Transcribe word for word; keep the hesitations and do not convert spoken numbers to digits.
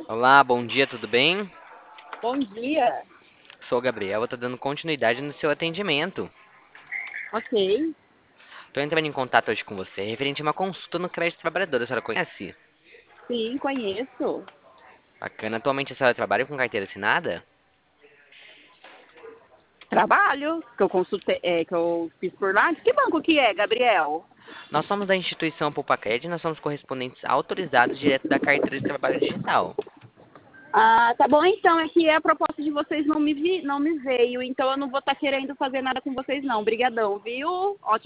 Olá, bom dia, tudo bem? Bom dia. Sou o Gabriel, eu tô dando continuidade no seu atendimento. Ok. Tô entrando em contato hoje com você referente a uma consulta no crédito trabalhador, a senhora conhece? Sim, conheço. Bacana, atualmente a senhora trabalha com carteira assinada? Trabalho, que eu consultei, é, que eu fiz por lá. De que banco que é, Gabriel? Nós somos da instituição Poupacred e nós somos correspondentes autorizados direto da carteira de trabalho digital. Ah, tá bom então. É que a proposta de vocês não me, vi, não me veio, então eu não vou estar querendo fazer nada com vocês não. Obrigadão, viu? Ótimo.